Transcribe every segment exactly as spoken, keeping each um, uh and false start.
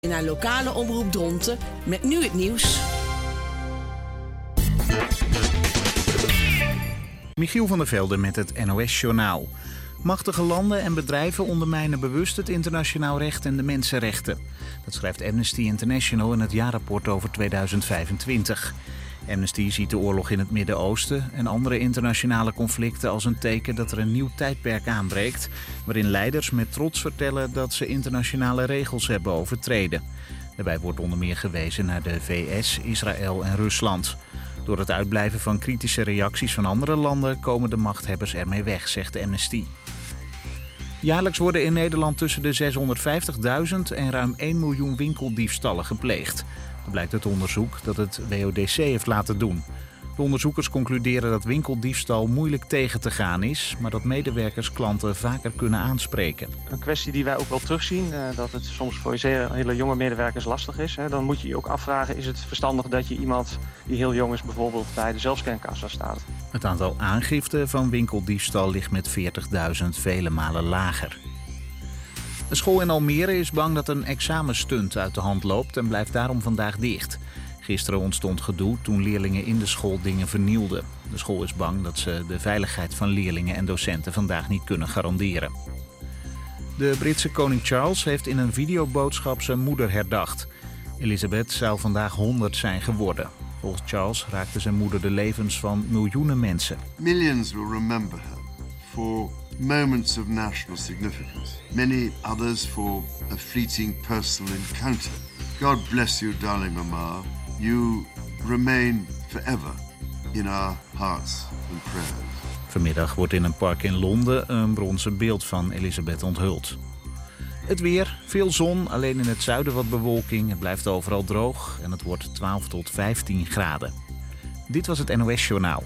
Naar lokale omroep Dronten met nu het nieuws. Michiel van der Velde met het N O S-journaal. Machtige landen en bedrijven ondermijnen bewust het internationaal recht en de mensenrechten. Dat schrijft Amnesty International in het jaarrapport over tweeduizend vijfentwintig. Amnesty ziet de oorlog in het Midden-Oosten en andere internationale conflicten als een teken dat er een nieuw tijdperk aanbreekt, waarin leiders met trots vertellen dat ze internationale regels hebben overtreden. Daarbij wordt onder meer gewezen naar de V S, Israël en Rusland. Door het uitblijven van kritische reacties van andere landen komen de machthebbers ermee weg, zegt Amnesty. Jaarlijks worden in Nederland tussen de zeshonderdvijftigduizend en ruim één miljoen winkeldiefstallen gepleegd. Dat blijkt uit onderzoek dat het W O D C heeft laten doen. De onderzoekers concluderen dat winkeldiefstal moeilijk tegen te gaan is, maar dat medewerkers klanten vaker kunnen aanspreken. Een kwestie die wij ook wel terugzien, uh, dat het soms voor zeer, hele jonge medewerkers lastig is. Hè. Dan moet je je ook afvragen, is het verstandig dat je iemand die heel jong is bijvoorbeeld bij de zelfscankassa staat. Het aantal aangiften van winkeldiefstal ligt met veertigduizend vele malen lager. Een school in Almere is bang dat een examenstunt uit de hand loopt en blijft daarom vandaag dicht. Gisteren ontstond gedoe toen leerlingen in de school dingen vernielden. De school is bang dat ze de veiligheid van leerlingen en docenten vandaag niet kunnen garanderen. De Britse koning Charles heeft in een videoboodschap zijn moeder herdacht. Elizabeth zou vandaag honderd zijn geworden. Volgens Charles raakte zijn moeder de levens van miljoenen mensen. Millions will remember her for moments of national significance. Many others for a fleeting personal encounter. God bless you, darling mama. You remain forever in our hearts and prayers. Vanmiddag wordt in een park in Londen een bronzen beeld van Elizabeth onthuld. Het weer, veel zon, alleen in het zuiden wat bewolking. Het blijft overal droog en het wordt twaalf tot vijftien graden. Dit was het N O S-journaal.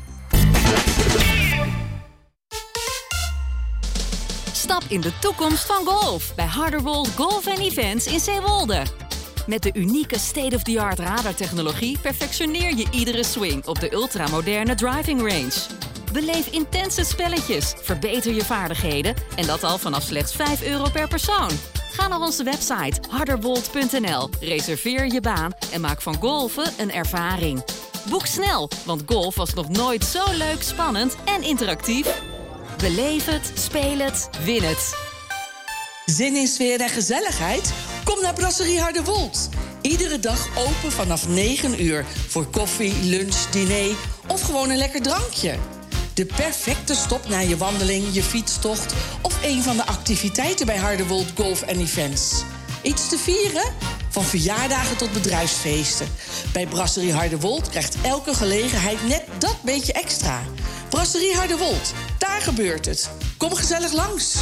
Stap in de toekomst van golf bij Harderwold Golf and Events in Zeewolde. Met de unieke state-of-the-art radartechnologie perfectioneer je iedere swing op de ultramoderne driving range. Beleef intense spelletjes, verbeter je vaardigheden en dat al vanaf slechts vijf euro per persoon. Ga naar onze website harderwold punt n l, reserveer je baan en maak van golfen een ervaring. Boek snel, want golf was nog nooit zo leuk, spannend en interactief. Beleef het, speel het, win het. Zin in sfeer en gezelligheid? Kom naar Brasserie Harderwold. Iedere dag open vanaf negen uur voor koffie, lunch, diner of gewoon een lekker drankje. De perfecte stop na je wandeling, je fietstocht of een van de activiteiten bij Harderwold Golf and Events. Iets te vieren? Van verjaardagen tot bedrijfsfeesten. Bij Brasserie Harderwold krijgt elke gelegenheid net dat beetje extra. Brasserie Harderwold, daar gebeurt het. Kom gezellig langs.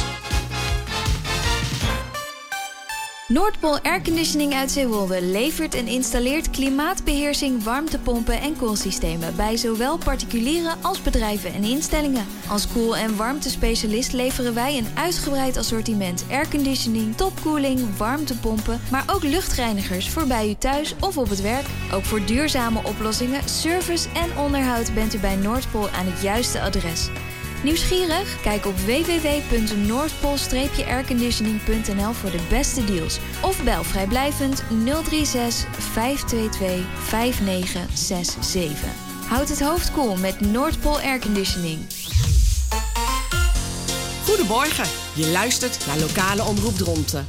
Noordpool Airconditioning uit Zeewolde levert en installeert klimaatbeheersing, warmtepompen en koelsystemen bij zowel particulieren als bedrijven en instellingen. Als koel- en warmtespecialist leveren wij een uitgebreid assortiment airconditioning, topkoeling, warmtepompen, maar ook luchtreinigers voor bij u thuis of op het werk. Ook voor duurzame oplossingen, service en onderhoud bent u bij Noordpool aan het juiste adres. Nieuwsgierig? Kijk op w w w punt noordpool airconditioning punt n l voor de beste deals. Of bel vrijblijvend nul drie zes vijf twee twee vijf negen zes zeven. Houd het hoofd koel met Noordpool Airconditioning. Goedemorgen, je luistert naar lokale omroep Dronten.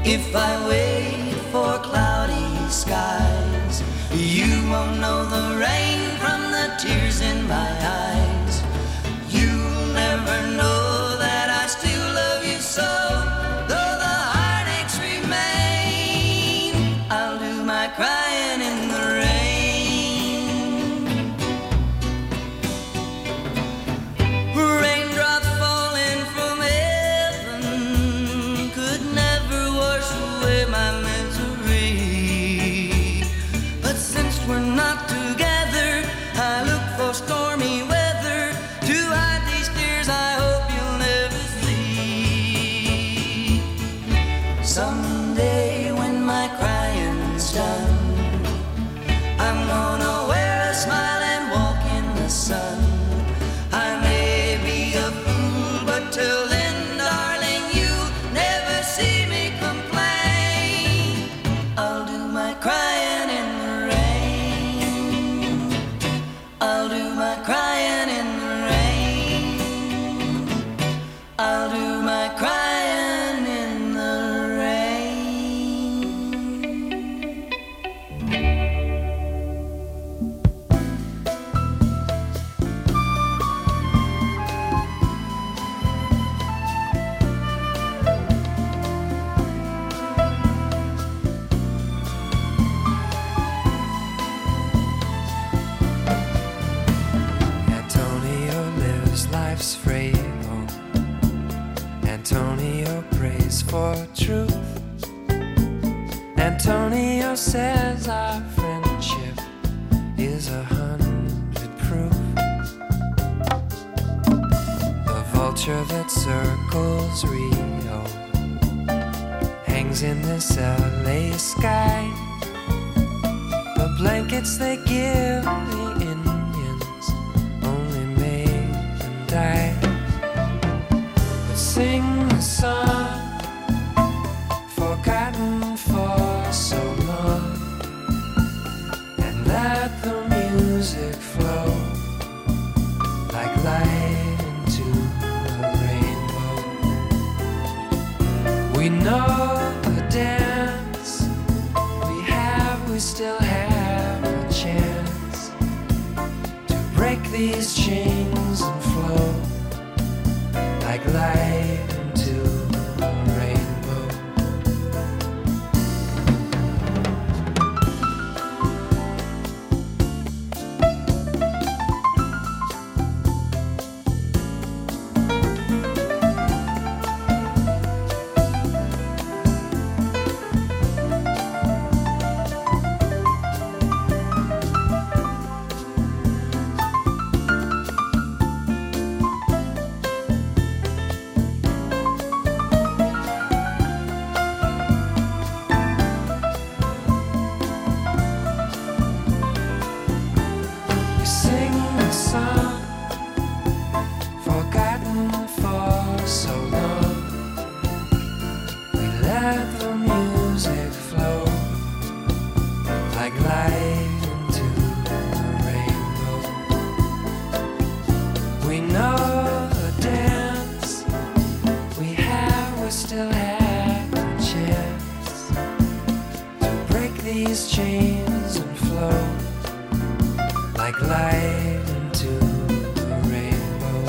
If I wait for cloudy skies, you won't know the rain from the tears in my eyes. You'll never know that I still love you so. Though the heartaches remain, I'll do my crying in the rain. Raindrops falling from heaven could never wash away my misery. But since we're not together, I look for stormy weather to hide these tears I hope you'll never see. Someday when my crying's done, I'm gonna wear a smile and walk in the sun. I may be a fool, but till then, darling, you'll never see me complain. I'll do my crying in the rain. I'll do my crying in the rain. I'll do my crying in the rain. Antonio lives life's fable. Antonio prays for truth. Antonio says our friendship is a hundred proof. The vulture that circles Rio hangs in this L A sky. The blankets they give the Indians only made them die. But sing the song forgotten for so long, and let the music flow like light into the rainbow. We know the dance we have, we still have a chance to break these chains and flow like light into the rainbow. We sing the song forgotten for so long. We let the music flow like light into the rainbow. We know the dance we have, we still have a chance to break these chains and flow like light into the rainbow.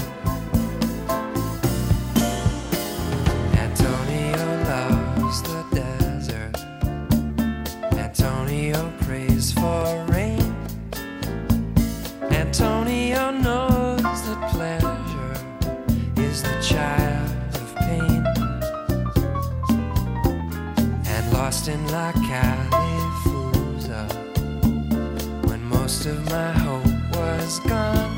Antonio loves the desert. Antonio prays for rain. Antonio knows that pleasure is the child of pain. And lost in La Califusa, when most of my hope was gone,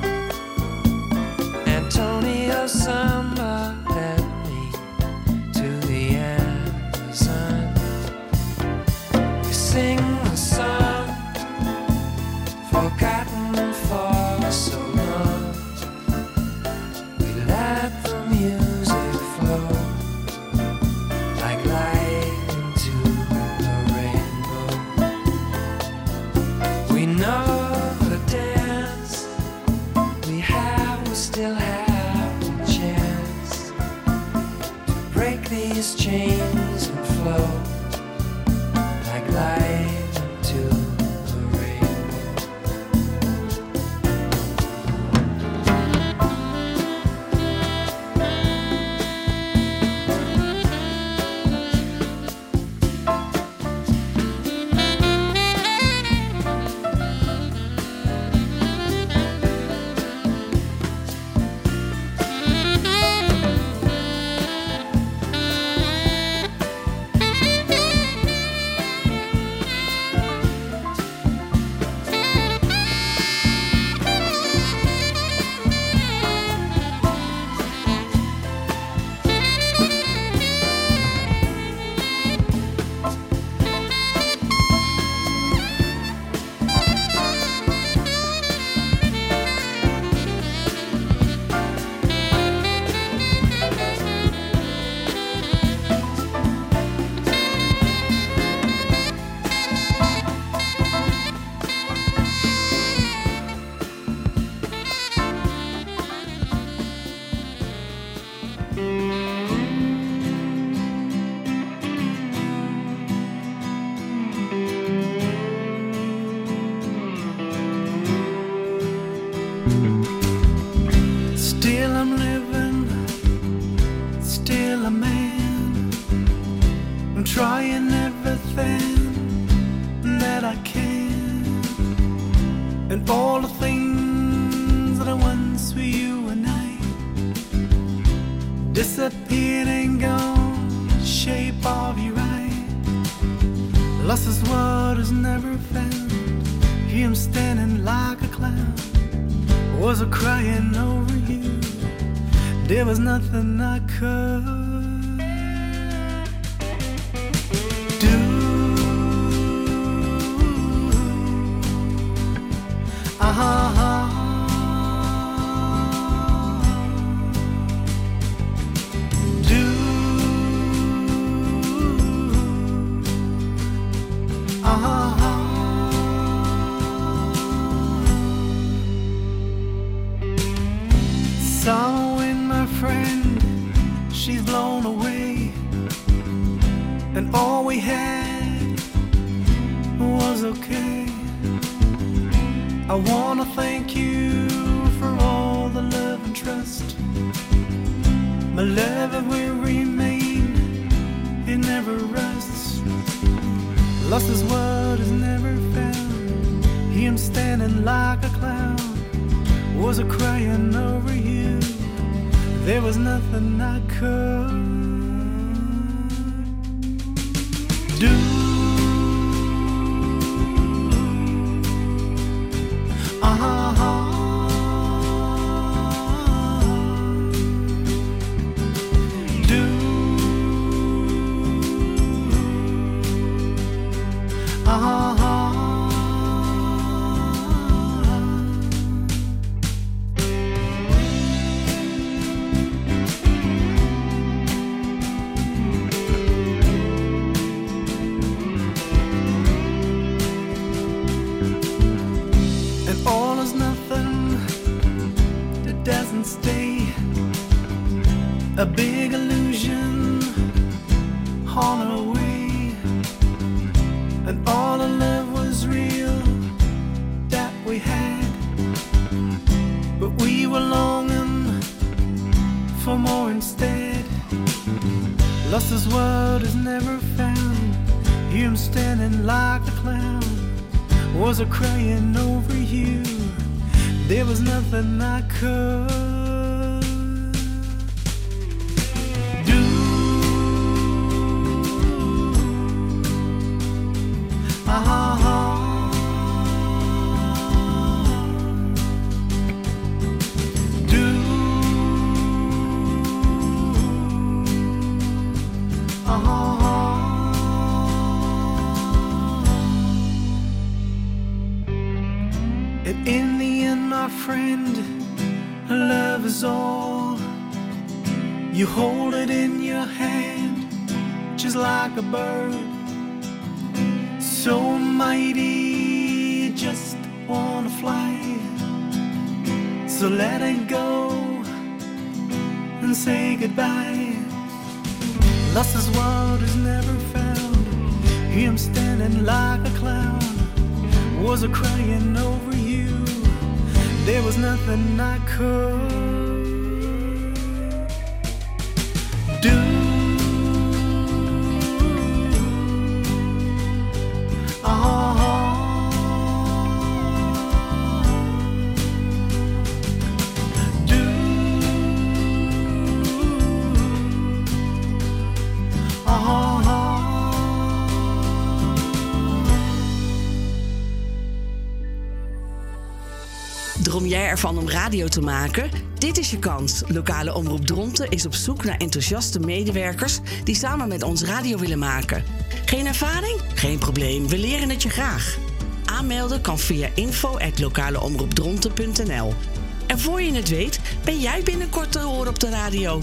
Antonio Samba led me to the Amazon. We sing the song forgotten for so long. We let the music flow like light into the rainbow. We know the dance we have, we still have a chance to break these chains and flow Still I'm living, still a man. I'm trying everything that I can. And all the things that I once were you and I disappeared and gone, shape of your eye. Lost is what is never found. Here I'm standing like a clown. Was a crying over you. There was nothing I could do. Ah-ha-ha. Do. Ah-ha-ha. Sorrow in my friend, she's blown away, and all we had was okay. I wanna thank you for all the love and trust. My love will remain, it never rusts. Lost is what is never found. Here I'm standing like a clown. Was a crying over you. There was nothing I could do. Ah-ha-ha. Do. Ah-ha-ha. Doesn't stay, a big illusion on our way, and all the love was real that we had, but we were longing for more instead. Lost is what is never found. Here I'm standing like a clown. Was a crying over you. There was nothing I could do. Ah-ha-ha. Do. Ah-ha-ha. And in the end, my friend, love is all. You hold it in your hand, just like a bird, so mighty, you just wanna fly. So let it go and say goodbye. Lost is what is never found. Here I'm standing like a clown. Was a crying over you. There was nothing I could do. Ah-ha-ha. Do. Ah-ha-ha. Droom jij ervan om radio te maken? Dit is je kans. Lokale Omroep Dronten is op zoek naar enthousiaste medewerkers die samen met ons radio willen maken. Geen ervaring? Geen probleem, we leren het je graag. Aanmelden kan via info at lokaleomroepdronten punt n l. En voor je het weet, ben jij binnenkort te horen op de radio.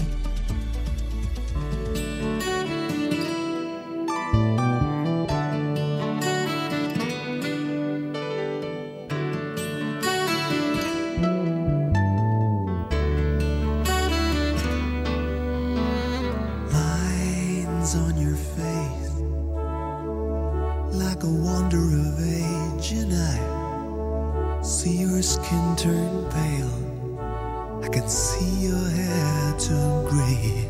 See your skin turn pale. I I can see your hair turn gray.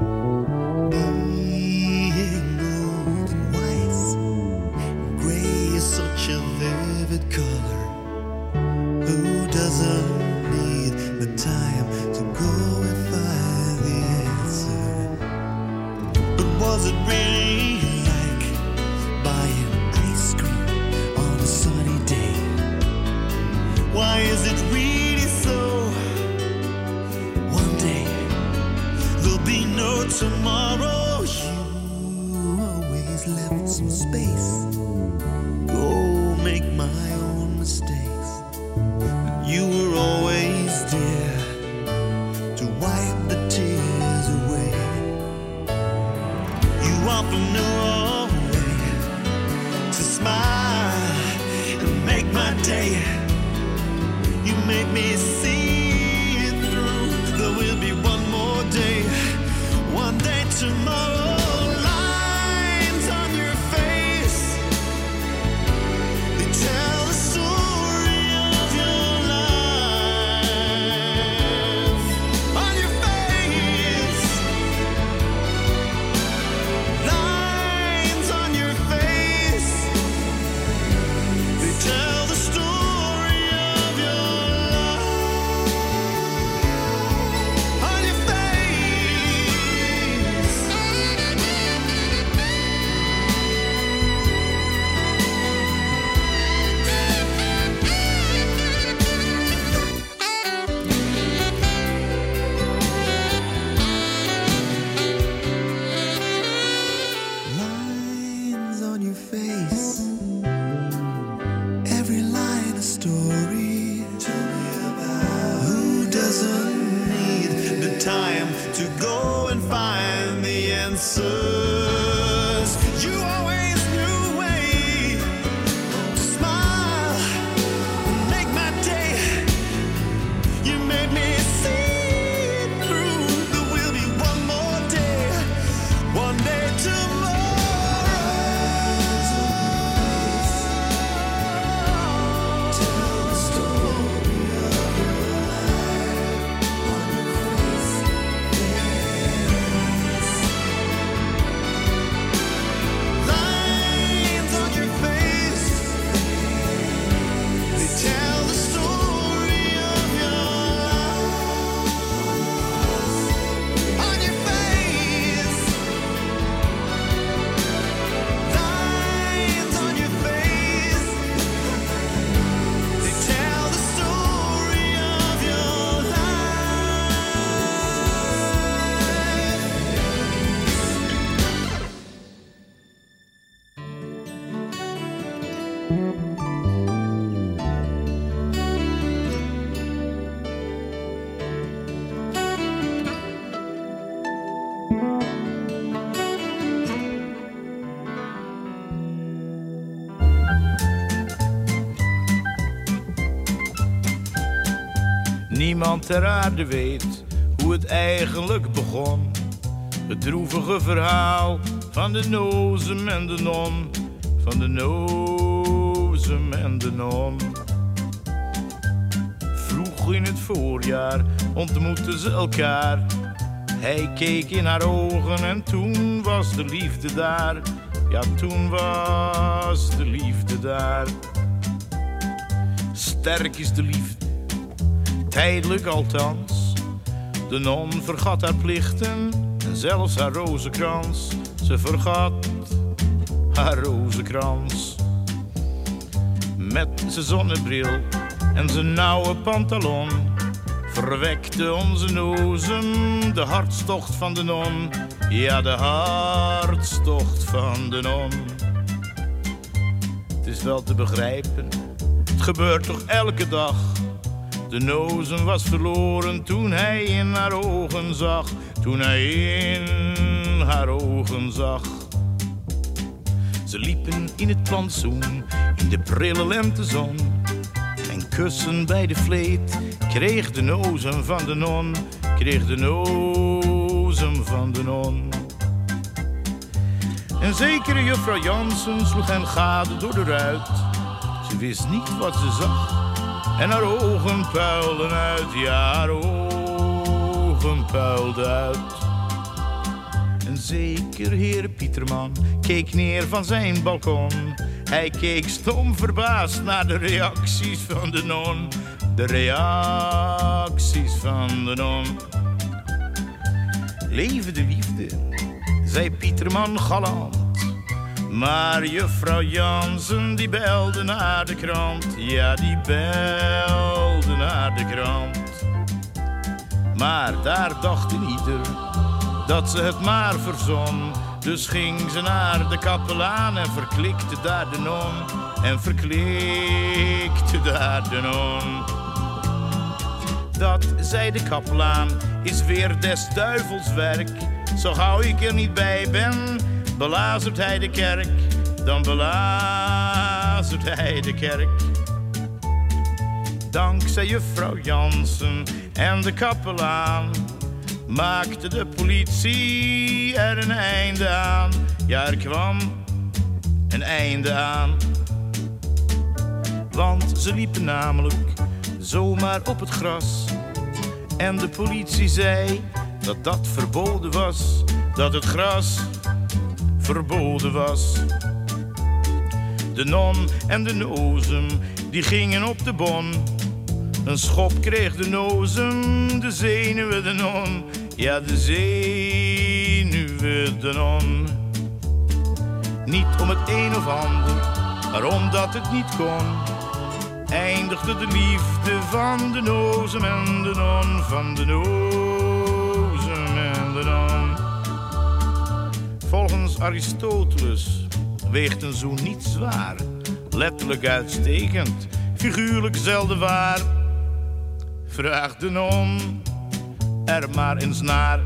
Being old and wise, gray is such a vivid color. Who doesn't need the time to go and find the answer? But was it really like buying ice cream on a sunny day? Why is it really so? One day there'll be no tomorrow. You always left some space. Go make my own mistakes. You were always there to wipe the tears away. You often knew a way to smile and make my day. You made me see it through. There will be one more day, one day tomorrow. Lines on your face, they tell the story of your life. On your face, lines on your face, they tell the story of your life. On your face. Lines on your face. Every line a story. Tell me about who doesn't need the time to go and find the answers. You always knew a way to smile and make my day. You made me see it through. There will be one more day, one day tomorrow. Tell the story of your life on your face. Lines on your face, they tell the story of your life. On your face, lines on your face, they tell the story of your Niemand ter aarde weet hoe het eigenlijk begon. Het droevige verhaal van de nozem en de non. Van de nozem en de non. Vroeg in het voorjaar ontmoetten ze elkaar. Hij keek in haar ogen en toen was de liefde daar. Ja, toen was de liefde daar. Sterk is de liefde, tijdelijk althans. De non vergat haar plichten en zelfs haar rozenkrans. Ze vergat haar rozenkrans. Met zijn zonnebril en zijn nauwe pantalon verwekte onze nozem de hartstocht van de non. Ja, de hartstocht van de non. Het is wel te begrijpen, het gebeurt toch elke dag. De nozem was verloren toen hij in haar ogen zag. Toen hij in haar ogen zag. Ze liepen in het plantsoen, in de prille lentezon. En kussen bij de vleet kreeg de nozem van de non. Kreeg de nozem van de non. En zekere juffrouw Jansen sloeg hen gade door de ruit. Ze wist niet wat ze zag en haar ogen puilden uit. Ja, haar ogen puilde uit. Een zeker heer Pieterman keek neer van zijn balkon. Hij keek stom verbaasd naar de reacties van de non. De reacties van de non. Leven de liefde, zei Pieterman galant. Maar juffrouw Jansen die belde naar de krant. Ja, die belde naar de krant. Maar daar dacht in ieder dat ze het maar verzon. Dus ging ze naar de kapelaan en verklikte daar de non. En verklikte daar de non. Dat, zei de kapelaan, is weer des duivels werk. Zo gauw ik er niet bij ben, belazert hij de kerk. Dan belazert hij de kerk. Dankzij juffrouw Jansen en de kapelaan maakte de politie er een einde aan. Ja, er kwam een einde aan. Want ze liepen namelijk zomaar op het gras. En de politie zei dat dat verboden was. Dat het gras verboden was. De non en de nozem, die gingen op de bon. Een schop kreeg de nozem, de zenuwen de non. Ja, de zenuwen de non. Niet om het een of ander, maar omdat het niet kon, eindigde de liefde van de nozem en de non. Van de nozem en de non. Volgens Aristoteles weegt een zoen niet zwaar. Letterlijk uitstekend, figuurlijk zelden waar. Vraag de non er maar eens naar.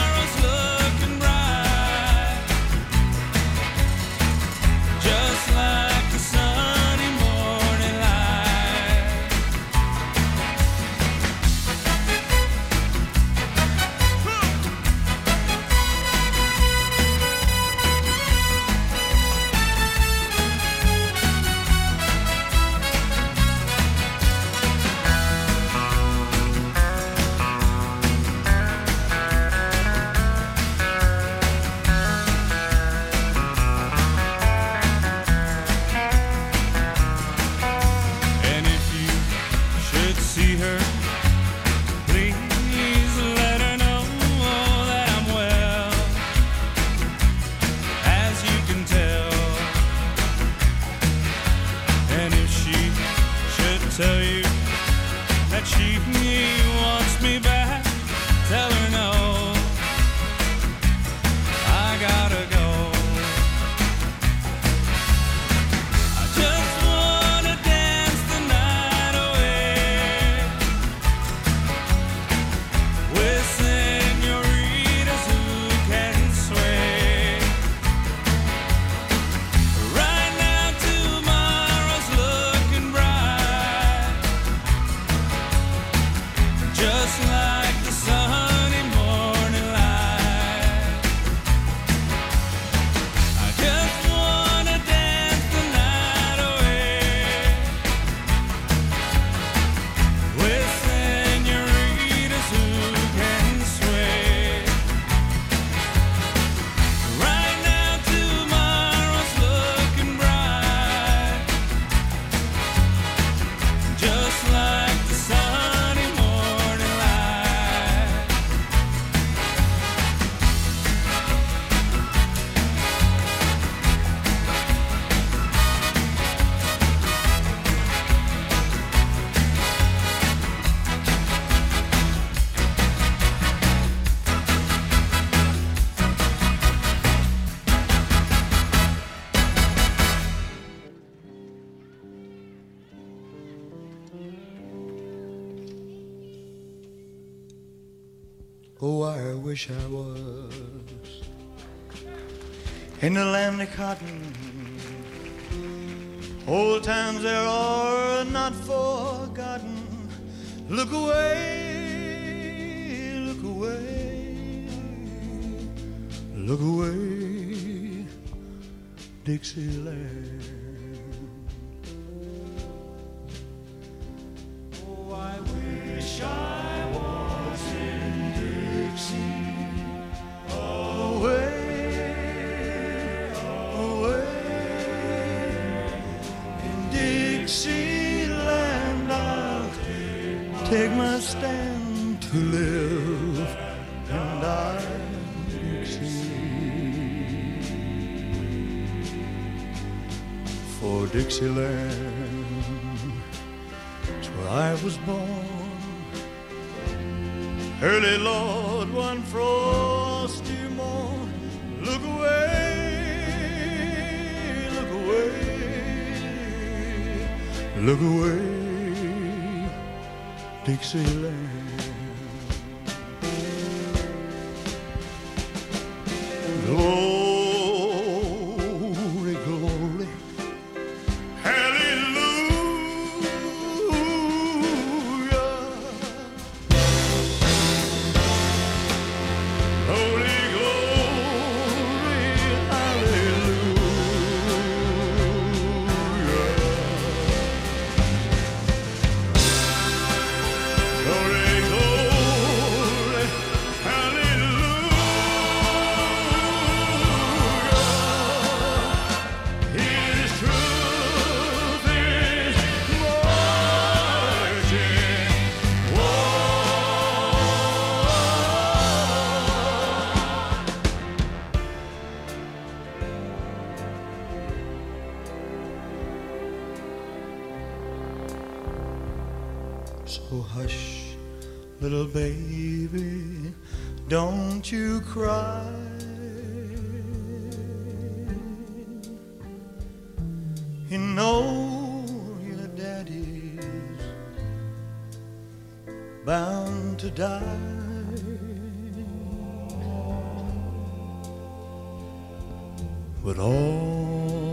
Just like Oh, I wish I was in the land of cotton. Old times there are not forgotten. Look away, look away, look away, Dixieland. Oh, I wish I was in Dixie, away, away, in Dixieland I'll take my stand to live and die. For Dixieland is where I was born. Early, Lord, one frosty morn. Look away, look away, look away, Dixieland. Glory, glory, So hush, little baby, don't you cry. You know your daddy's bound to die. But all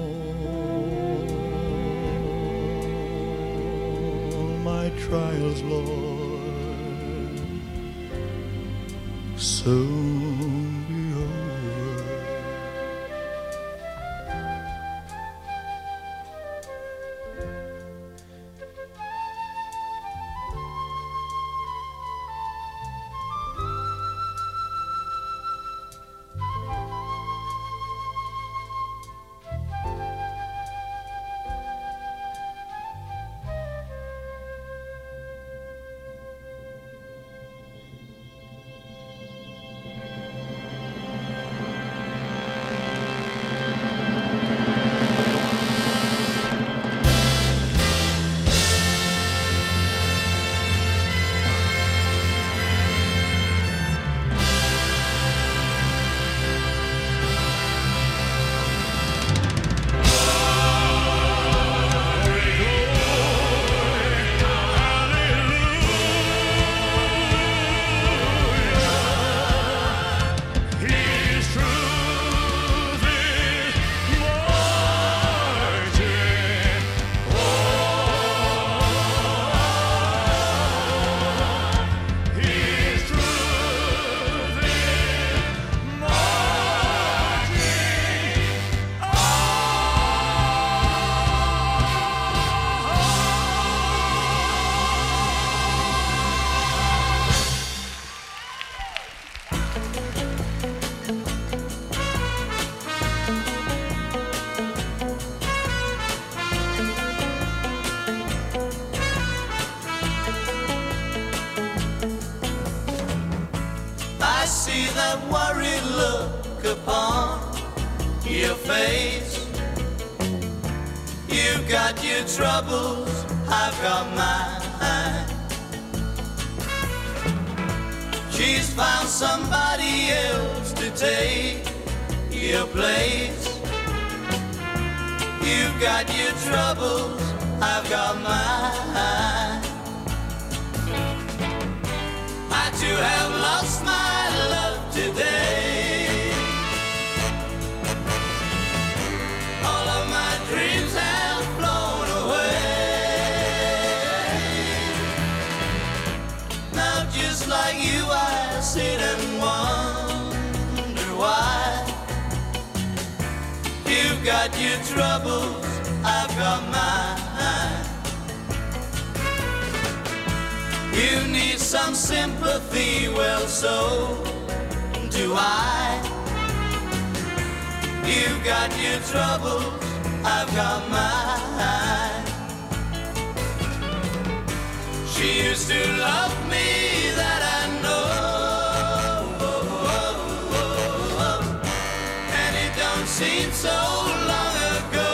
my trials, Lord, soon be over. I see that worried look upon your face. You've got your troubles, I've got mine. She's found somebody else to take your place. You've got your troubles, I've got mine. I too have lost my You've got your troubles, I've got mine. You need some sympathy, well, so do I. You've got your troubles, I've got mine. She used to love me, that I know, and it don't seem so long ago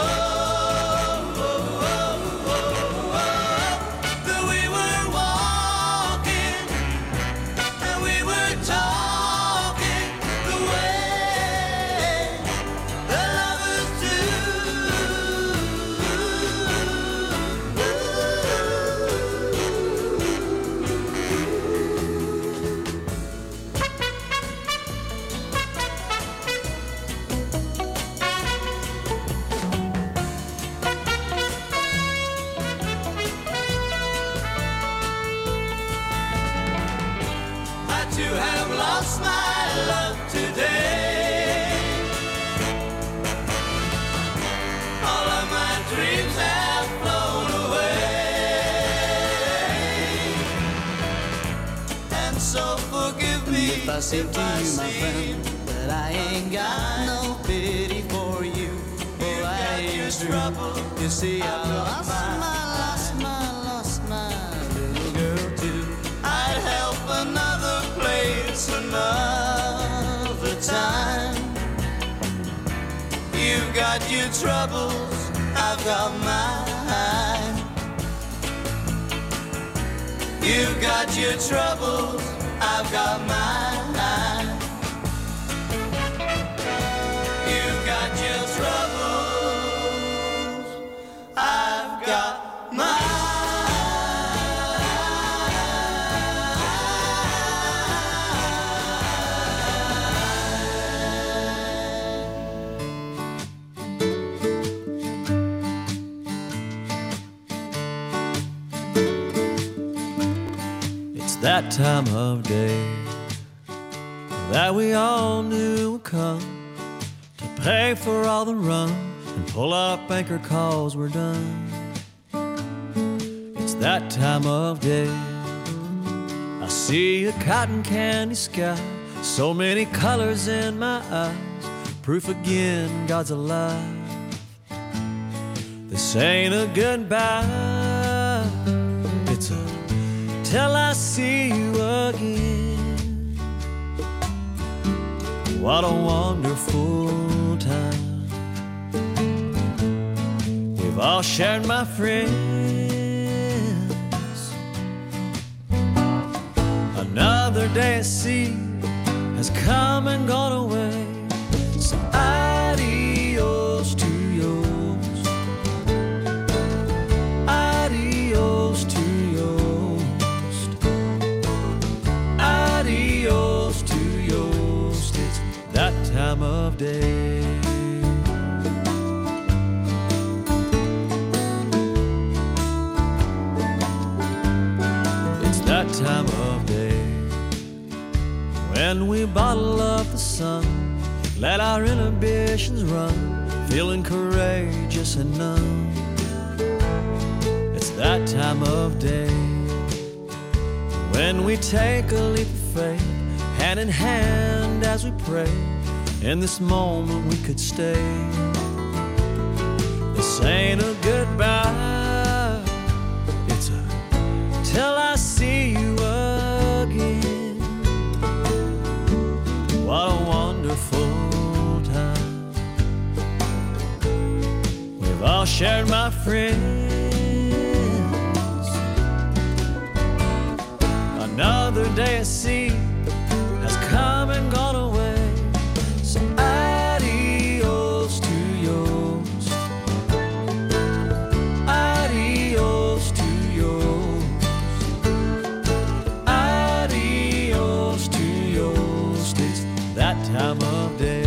that we were walking and we were talking the way the lovers do. Had to have lost my love today. All of my dreams have flown away. And so forgive me if I say to you, my friend, that I ain't got no pity for you. For I ain't true. You see, I lost my, lost my, lost my little girl too. I'd help another place another time. You've got your troubles, I've got mine. You've got your troubles, I've got mine. You've got your troubles, I've got mine. It's that time of day that we all knew would come to pay for all the rum and pull up anchor cause we're done. It's that time of day I see a cotton candy sky, so many colors in my eyes, proof again God's alive. This ain't a goodbye, it's a till I see you again. What a wonderful time we've all shared, my friends. Another day at sea has come and gone away, so adios to yours, adios to yours, adios to yours. It's that time of day. It's that time of day when we bottle up the sun, let our inhibitions run, feeling courageous and numb. It's that time of day when we take a leap of faith, hand in hand as we pray. In this moment we could stay. This ain't a goodbye, it's a till I see you again. What a wonderful time we've all shared, my friends. Another day at sea has come and gone away, so adios to yours, adios to yours, adios to yours. It's that time of day.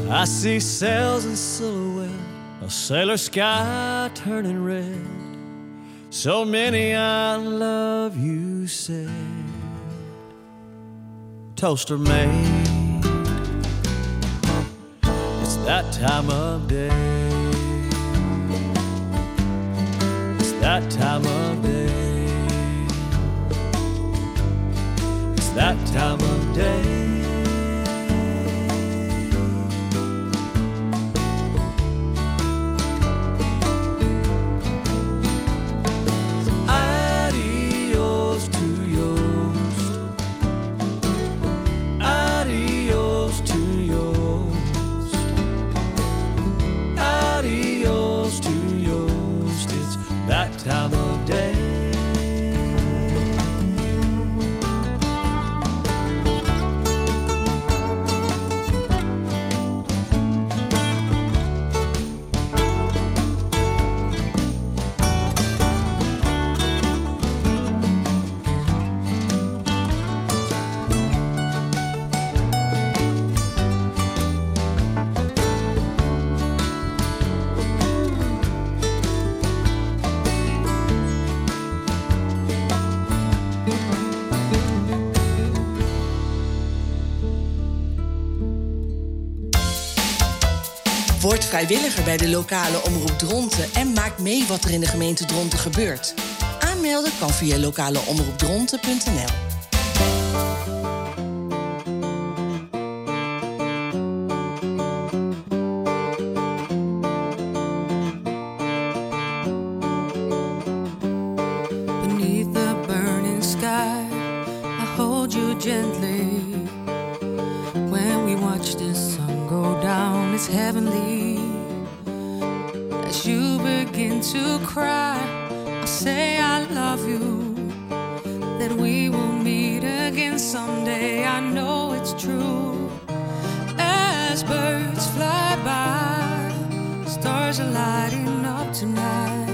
I see sails in silhouette, a sailor sky turning red. So many I love you said. Toaster made. It's that time of day. It's that time of day. It's that time of day. Time of day. Word vrijwilliger bij de lokale omroep Dronten en maak mee wat er in de gemeente Dronten gebeurt. Aanmelden kan via lokaleomroepdronten punt n l. Beneath the burning sky, I hold you gently. When we watch this sun go down, it's heavenly. As you begin to cry, I'll say I love you. That we will meet again someday, I know it's true. As birds fly by, stars are lighting up tonight.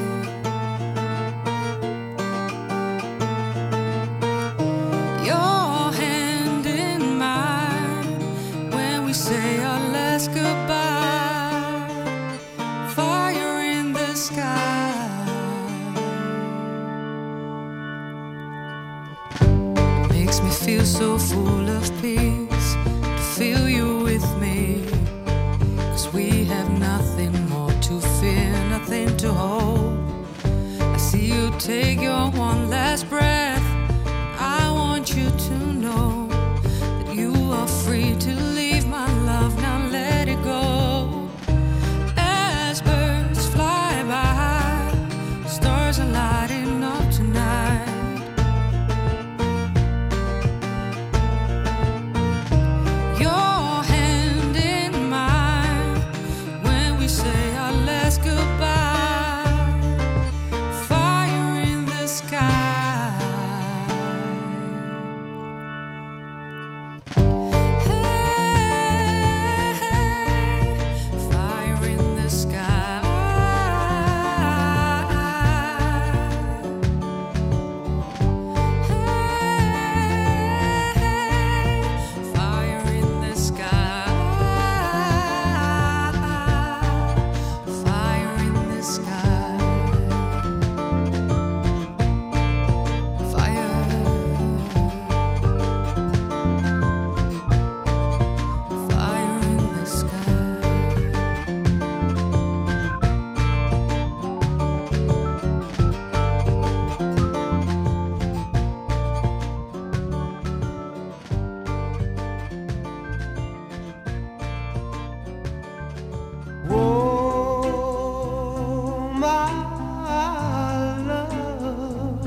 Your hand in mine when we say our last goodbye. Fire in the sky. Makes me feel so full of peace to feel you with me. 'Cause we have nothing more to fear, nothing to hold. I see you take your one last breath. I want you to know that you are free to leave my love, now let it go. As birds fly by, stars are lighting up tonight. Your hand in mine when we say our last goodbye. Fire in the sky. Fire in the sky. Fire in the sky. Fire in the sky. Fire. Fire in the sky. Oh, my love,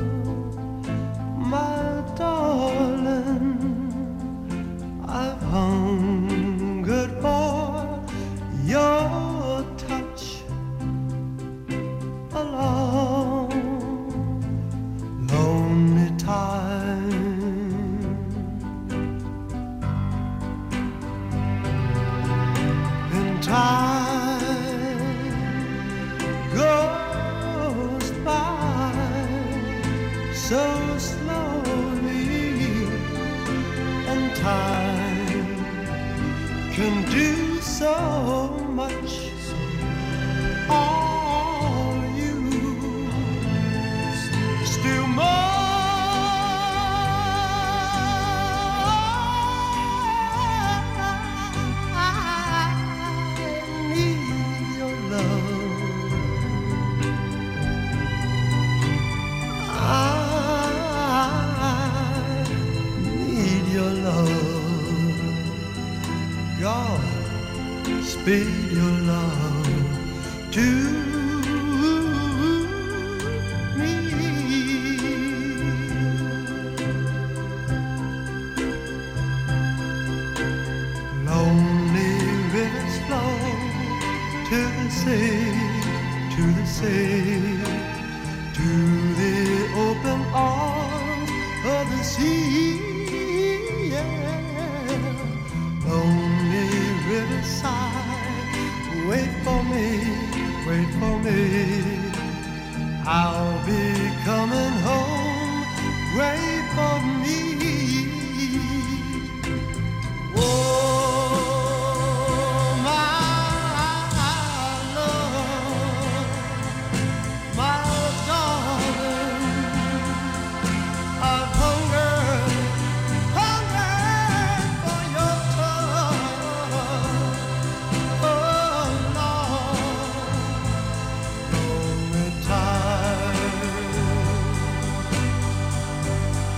my darling, I've hungered for your touch a long, lonely time. And time goes by so slowly, and time can do so much. All you, still more. Speed your love to me. Lonely rivers flow to the sea, to the sea, to the open arms of the sea. Yeah. Lonely riverside, wait for me, wait for me. I'll be coming home, wait for me. Oh, my love, my darling, I've hungered, hungered for your touch. Oh, Lord, lonely time.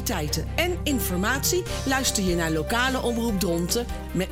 actualiteiten en informatie luister je naar lokale Omroep Dronten met